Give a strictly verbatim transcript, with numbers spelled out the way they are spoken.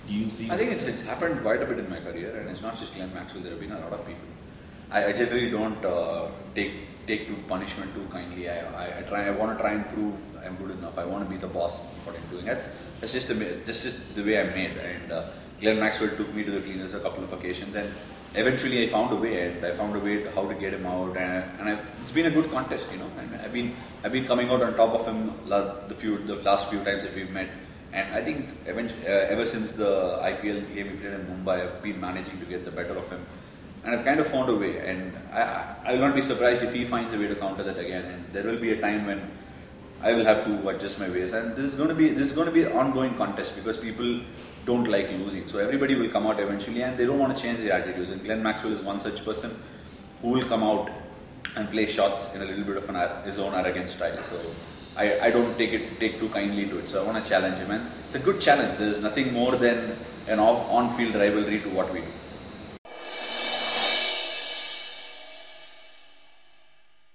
Do you see? I think it's, it's happened quite a bit in my career, and it's not just Glenn Maxwell. There have been a lot of people. I, I generally don't uh, take take to punishment too kindly. I, I, I try. I want to try and prove I'm good enough. I want to be the boss of what I'm doing. That's that's just a, just just the way I'm made. And uh, Glenn Maxwell took me to the cleaners a couple of occasions, and eventually I found a way. And I found a way to how to get him out, and, and I, it's been a good contest, you know. And I've been I've been coming out on top of him the few the last few times that we've met. And I think eventually, uh, ever since the I P L game we played in Mumbai, I've been managing to get the better of him. And I've kind of found a way. And I, I will not be surprised if he finds a way to counter that again. And there will be a time when I will have to adjust my ways. And this is going to be this is going to be an ongoing contest because people don't like losing. So everybody will come out eventually, and they don't want to change their attitudes. And Glenn Maxwell is one such person who will come out and play shots in a little bit of an, his own arrogant style. So I, I don't take it take too kindly to it, so I want to challenge him, and it's a good challenge. There is nothing more than an off, on-field rivalry to what we do.